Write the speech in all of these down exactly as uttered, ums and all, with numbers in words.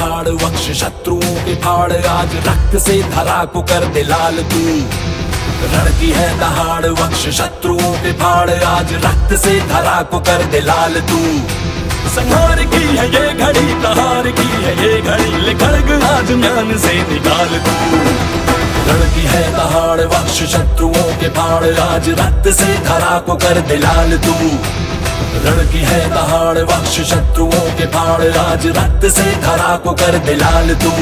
दहाड़ वक्ष शत्रुओं के फाड़, आज रक्त से धरा को कर दे लाल तू। रण की है दहाड़ वक्ष शत्रुओं के फाड़, आज रक्त से धरा को कर दे लाल तू। संहार की है ये घड़ी, प्रहार की है ये घड़ी, ले खड्ग आज म्यान से निकाल तू। रण की है दहाड़ वक्ष शत्रुओं के फाड़, आज रक्त से धरा को कर दे लाल तू। रण की है दहाड़ वक्ष शत्रुओं के फाड़, आज रक्त से धरा को कर दे लाल तू।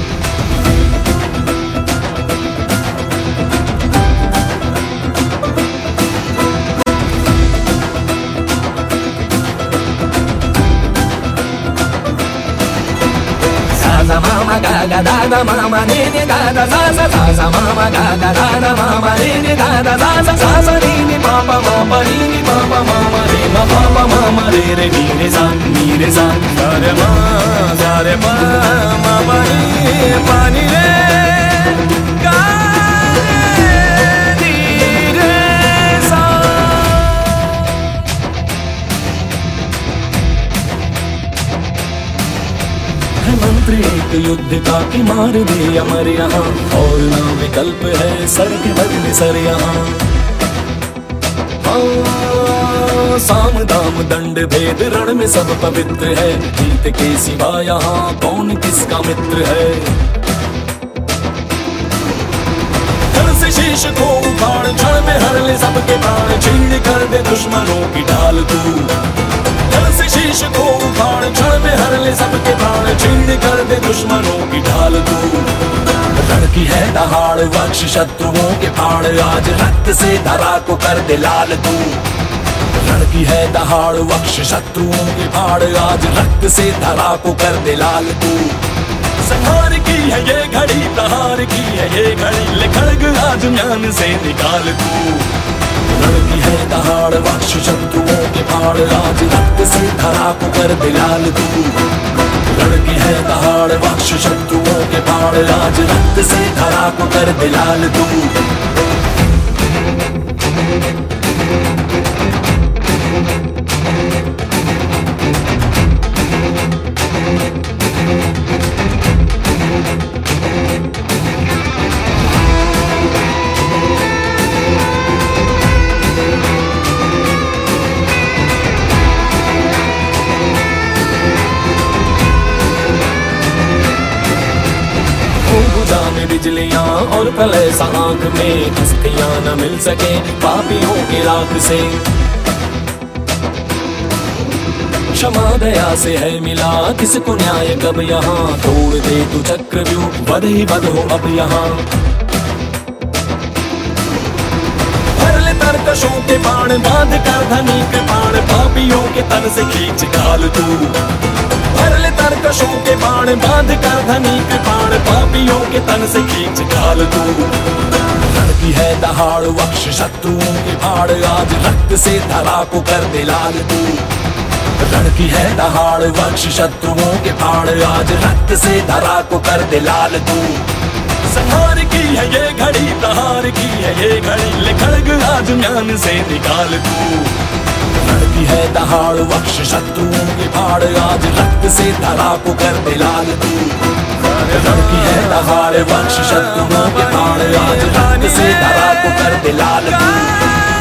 Sa mama ga ga da da mama ni ni da da sa sa sa sa mama ga ga da da mama ni ni da da sa sa sa sa ni ni pa pa ma pa ni ni pa pa mama re ma pa pa mama re re ni re sa ni re sa sa re ma sa re pa ma pa ni pa ni re ga ni re sa। मंत्र एक युद्ध का कि मार दे अमर यहाँ, और ना विकल्प है सर के बदले सर यहाँ। हाँ, साम दाम दंड भेद रण में सब पवित्र है, जीत के सिवा यहाँ कौन किसका मित्र है। धड़ से शीश को उखाड़ क्षण में हर ले सबके प्राण, छीन कर दे दुश्मनों की ढाल तू। धड़ से शीश को उखाड़ क्षण में हर ले सबके प्राण, छीन कर दे दुश्मनों की ढाल तू। रण की है दहाड़ वक्ष शत्रुओं के फाड़, आज रक्त से धरा को कर दे लाल तू। रण की है दहाड़ वक्ष शत्रुओं के फाड़, आज रक्त से धरा को कर दे लाल तू। संहार की है ये घड़ी, प्रहार की है ये घड़ी, ले खड्ग आज म्यान से निकाल तू। रण की है दहाड़ वक्ष शत्रुओं के फाड़, आज रक्त से धरा को कर दे लाल तू। रण की है दहाड़ वक्ष शत्रुओं के फाड़, आज रक्त से धरा को कर दे लाल तू। बिजलियां और प्रलय सा आंख में, हस्तियां न मिल सके पापियों के राख से। क्षमा दया से है मिला किसको न्याय कब यहाँ, तोड़ दे तू चक्रव्यूह वध ही वध हो अब यहाँ। भर ले तरकशों के बाण, बांध कर धनी के बाण, पापियों के तन से खींच डाल तू। भर ले तरकशों के बाण, बांध कर धनी के बाण, पापियों के तन से खींच डाल तू। रण की है दहाड़ वक्ष शत्रुओं के फाड़, आज रक्त से धरा को कर दे लाल तू। रण की है दहाड़ वक्ष शत्रुओं के फाड़, आज रक्त से धरा को कर दे लाल तू। संहार की है ये घड़ी, प्रहार की है ये घड़ी, ले खड्ग आज म्यान से निकाल तू। रण की है दहाड़ वक्ष शत्रुओं के फाड़, आज रक्त से धरा को कर दे लाल तू। रण की है दहाड़ वक्ष शत्रुओं के फाड़, आज रक्त से धरा को कर दे लाल तू।